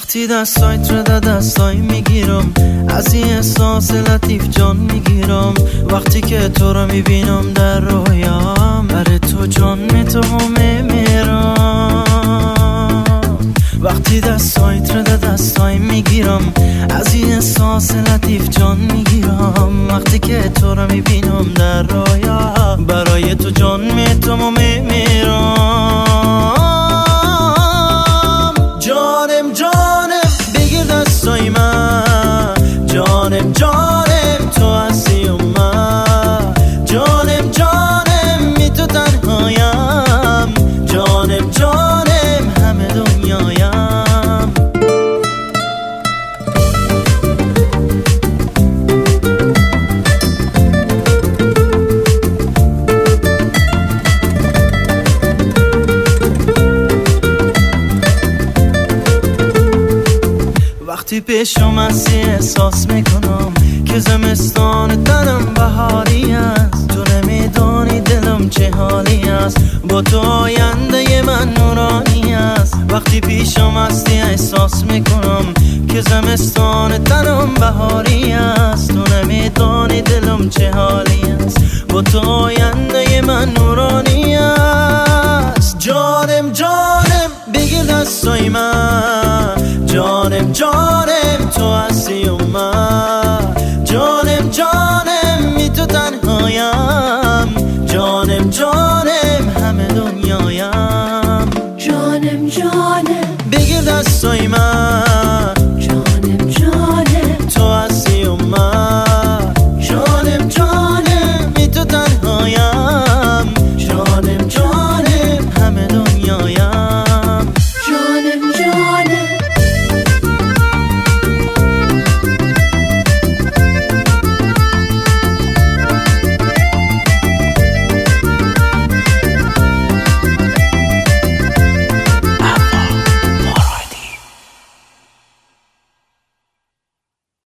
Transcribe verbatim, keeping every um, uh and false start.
وقتی دستایت رو در دستای میگیرم، از این احساس لطیف جان میگیرم. وقتی که تو رو میبینم در رویام، برای تو جان میتوهم میرم. وقتی دستایت رو در دستای میگیرم، از این احساس لطیف جان میگیرم. وقتی که تو رو میبینم در رویام، برای تو جان میتوهم میرم. جانم جانم بگیر دستای من، جانم جانم تو هستی و من. جانم جانم می تو تنهایم، جانم جانم همه دنیایم. وقتی پیشم هستی احساس میکنم که زمستان تنم بهاری است. تو نمیدانی دلم چه حالی است، با تو آینده من نورانی است. وقتی پیشم هستی احساس میکنم که زمستان تنم بهاری است. تو نمیدانی دلم چه حالی است، با تو آینده من نورانی است. جانم جانم